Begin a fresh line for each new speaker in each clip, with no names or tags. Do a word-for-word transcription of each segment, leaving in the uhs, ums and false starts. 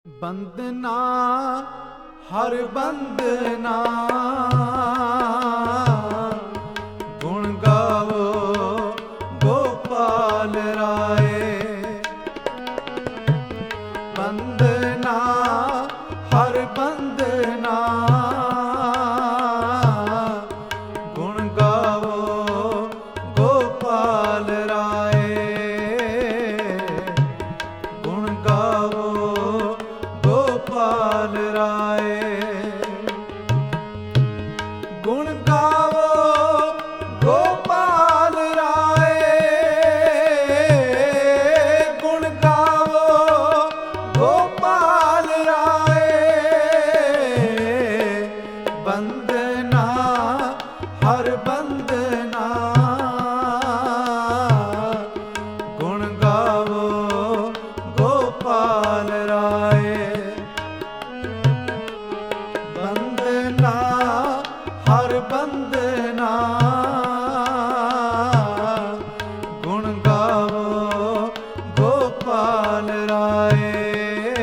ਬੰਦਨਾ ਹਰ ਬੰਦਨਾ ਗੁਣ ਗਾਵੋ ਗੋਪਾਲ ਰਾਏ। ਬੰਦਨਾ ਹਰ ਬੰਦਨਾ ਗੁਣ ਗਾਵੋ ਗੋਪਾਲ ਰਾਏ। ਗੁਣ ਗਾਵੋ ਗੋਪਾਲ ਰਾਏ। ਗੁਣ ਗਾਵੋ ਗੋਪਾਲ ਰਾਏ। ਗੁਣ ਗਾਵੋ ਗੋਪਾਲ ਰਾਏ। ਬੰਦਨਾ ਹਰ ਬੰਦਨਾ ਗੁਣ ਗਾਵੋ ਗੋਪਾਲ ਰਾਏ। ਬੰਦਨਾ ਹਰ ਬੰਦਨਾ ਗੁਣ ਗਾਵੋ ਗੋਪਾਲ ਰਾਏ।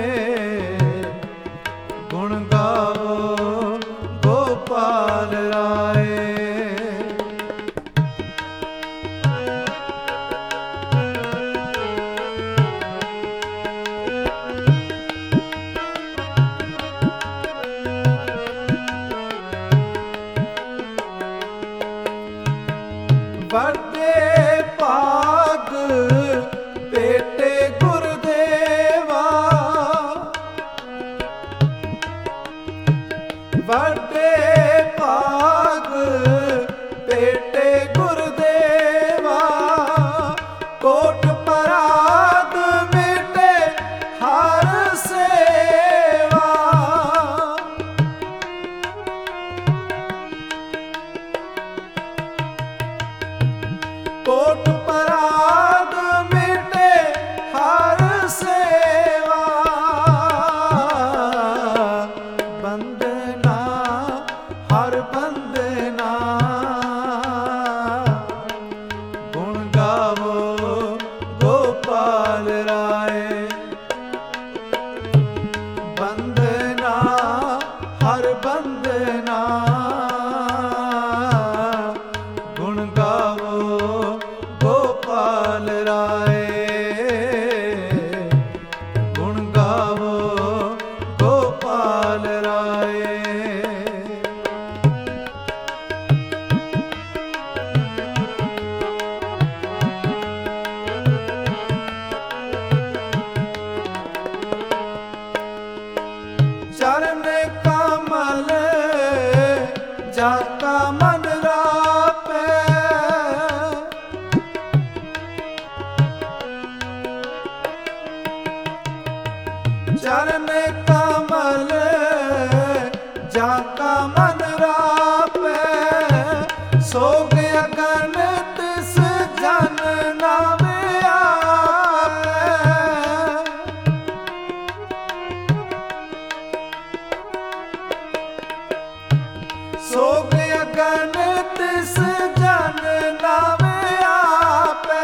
ਗੁਣ ਗਾਵੋ ਗੋਪਾਲ ਰਾਏ। ਵੱਡੇ ਭਾਗ ਭੇਟੇ ਗੁਰਦੇਵਾ। ਵੱਡੇ ਭਾਗ ਭੇਟੇ ਗੁਰਦੇਵਾ। ਕੋਟ ਪਰਾਗ ਮਿਟੇ ਹਰ ਸੇਵਾ। ਕੋਟ ਪਰਾਗ ਮਿਟੇ ਹਰ ਸੇਵਾ। ਬੰਦਨਾ ਹਰ ਬੰਦਨਾ ਗੁਣ ਗਾਵੋ ਗੋਪਾਲ ਰਾਏ। ਬੰਦਨਾ ਹਰ ਬੰਦਨਾ ਗੁਣ ਗਾਵੋ ਗੋਪਾਲ ਰਾਏ। ਗੁਣ ਗਾਵੋ ਗੋਪਾਲ ਰਾਏ। ਚਰਨ ਕਮਲ ਜਾਤਾ ਮਨ ਰਾਪੈ। ਚਰਨ ਕਮਲ ਜਾਤਾ ਮਨ ਰਾਪੈ। ਸੋਗ ਅਗਨ ਤਿਸ ਜਨ ਨਾਮ ਆਪੈ। ਸੋਗ ਅਗਨ ਤਿਸ ਜਨ ਨਾਮ ਆਪੈ।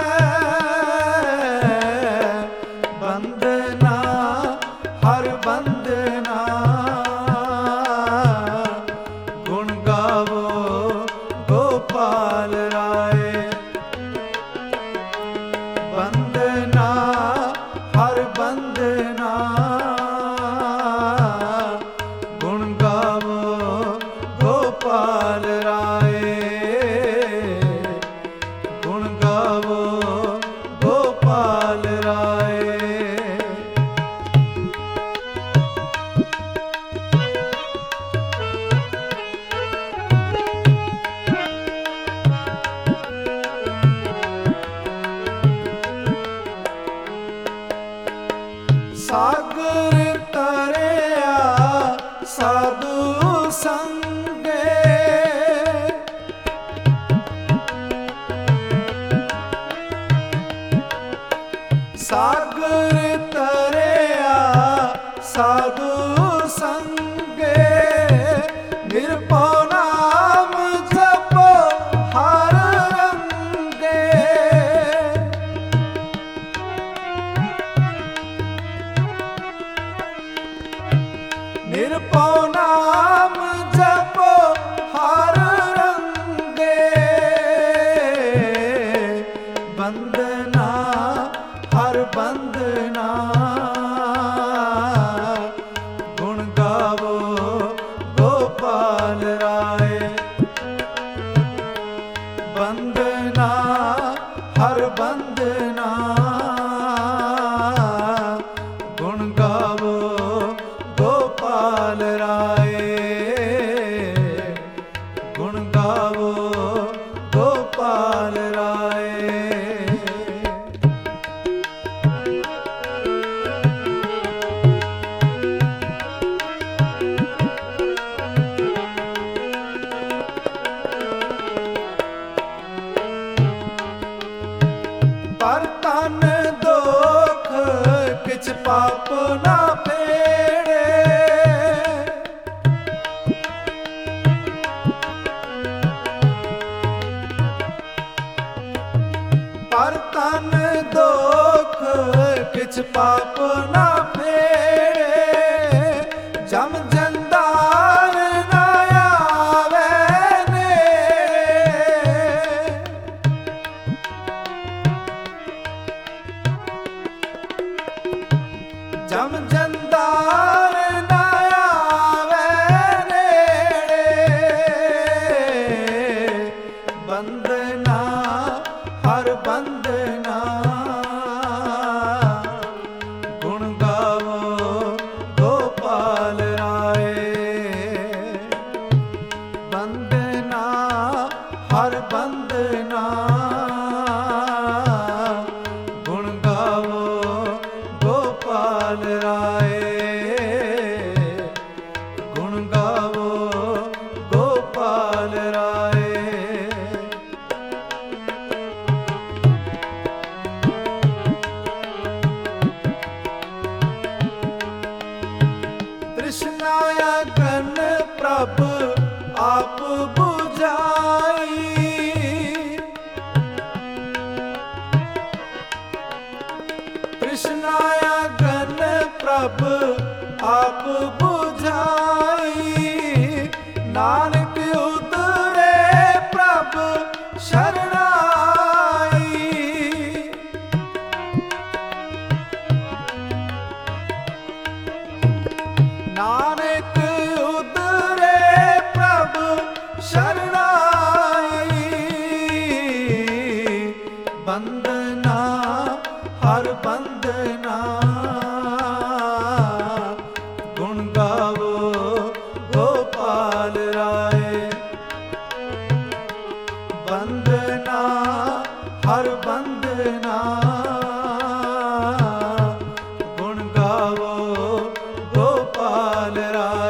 ਬੰਦਨਾ ਹਰ ਬੰਦਨਾ ਗੁਣ ਗਾਵੋ ਗੋਪਾਲ ਰਾਏ। ਬੰਦਨਾ ਹਰ ਬੰਦਨਾ ਗੁਣ ਗਾਵੋ ਗੋਪਾਲ ਰਾਏ। ਗੁਣ ਗਾਵੋ ਗੋਪਾਲ ਰਾਏ। ਸਾਗਰ ਤਰਿਆ ਸਾਧੂ ਸੰਗੇ। ਸਾਗਰ ਤਰਿਆ ਸਾਧੂ ਸੰਗੇ। ਨਿਰਭਉ ਨਾਮ ਜਪੋ ਹਰ ਰੰਗੇ। ਨਿਰਭਉ ਨਾਮ ਜਪੋ ਹਰ ਰੰਗੇ, ਬੰਦਨਾ ਹਰ ਬੰਦਨਾ ਗੁਣ ਗਾਵੋ ਗੋਪਾਲ ਰਾਏ। ਬੰਦਨਾ ਹਰ ਬੰਦਨਾ ਗੁਣ ਗਾਵੋ ਗੋਪਾਲ ਰਾਏ, ਗੁਣ ਗਾਵੋ ਗੋਪਾਲ ਰਾਏ। ਪਰ ਤਨ ਦੋਖ ਕਿਛ ਪਾਪ ਨਾ ਫੇੜੇ, ਪਰ ਤਨ ਦੋਖ ਕਿਛ ਪਾਪ ਨਾ ਫੇੜੇ, ਜਮ ਜੰਦਾਰ ਨਾ ਆਵੇ ਨੇੜੇ। ਜਮ ਜੰਦਾਰ ਨਾ ਆਵੇ ਨੇੜੇ, ਬੰਦਨਾ ਹਰ ਬੰਦਨਾ ਗੁਣ ਗਾਵੋ ਗੋਪਾਲ ਰਾਏ। ਬੰਦਨਾ ਹਰ ਬੰਦਨਾ ਗੁਣ ਗਾਵੋ ਗੋਪਾਲ ਰਾਏ, ਗੁਣ ਗਾਵੋ ਗੋਪਾਲ ਰਾਏ। ਤ੍ਰਿਸ਼ਨਾ ਅਗਨ ਪ੍ਰਭ ਆਪ ਬੁਝਾਈ, ਤ੍ਰਿਸ਼ਨਾ ਅਗਨ ਪ੍ਰਭ ਆਪ ਬੁਝਾਈ, ਨਾਨਕ ਉਤਰੇ ਪ੍ਰਭ ਸ਼ਰਣਾਈ। ਨਾਨਕ ਉਤਰੇ ਪ੍ਰਭ ਸ਼ਰਣਾਈ, ਬੰਦਨਾ ਹਰ ਬੰਦਨਾ ਗੁਣ ਗਾਵੋ ਗੋਪਾਲ ਰਾਏ। ਬੰਦਨਾ ਹਰ ਬੰਦਨਾ ਗੁਣ ਗਾਵੋ ਗੋਪਾਲ ਰਾਏ।